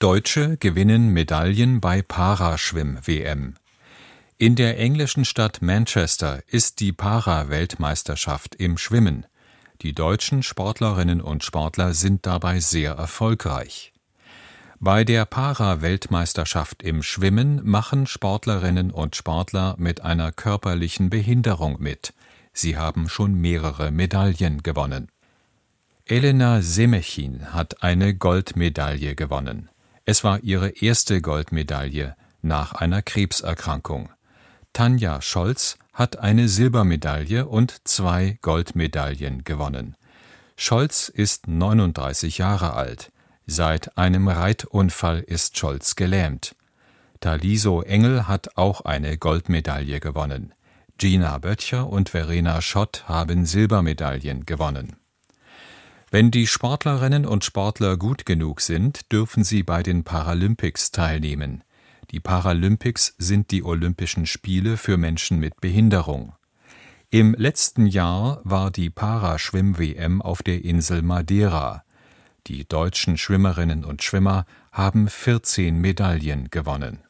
Deutsche gewinnen Medaillen bei Paraschwimm-WM. In der englischen Stadt Manchester ist die Para-Weltmeisterschaft im Schwimmen. Die deutschen Sportlerinnen und Sportler sind dabei sehr erfolgreich. Bei der Para-Weltmeisterschaft im Schwimmen machen Sportlerinnen und Sportler mit einer körperlichen Behinderung mit. Sie haben schon mehrere Medaillen gewonnen. Elena Semechin hat eine Goldmedaille gewonnen. Es war ihre erste Goldmedaille nach einer Krebserkrankung. Tanja Scholz hat eine Silbermedaille und 2 Goldmedaillen gewonnen. Scholz ist 39 Jahre alt. Seit einem Reitunfall ist Scholz gelähmt. Taliso Engel hat auch eine Goldmedaille gewonnen. Gina Böttcher und Verena Schott haben Silbermedaillen gewonnen. Wenn die Sportlerinnen und Sportler gut genug sind, dürfen sie bei den Paralympics teilnehmen. Die Paralympics sind die Olympischen Spiele für Menschen mit Behinderung. Im letzten Jahr war die Paraschwimm-WM auf der Insel Madeira. Die deutschen Schwimmerinnen und Schwimmer haben 14 Medaillen gewonnen.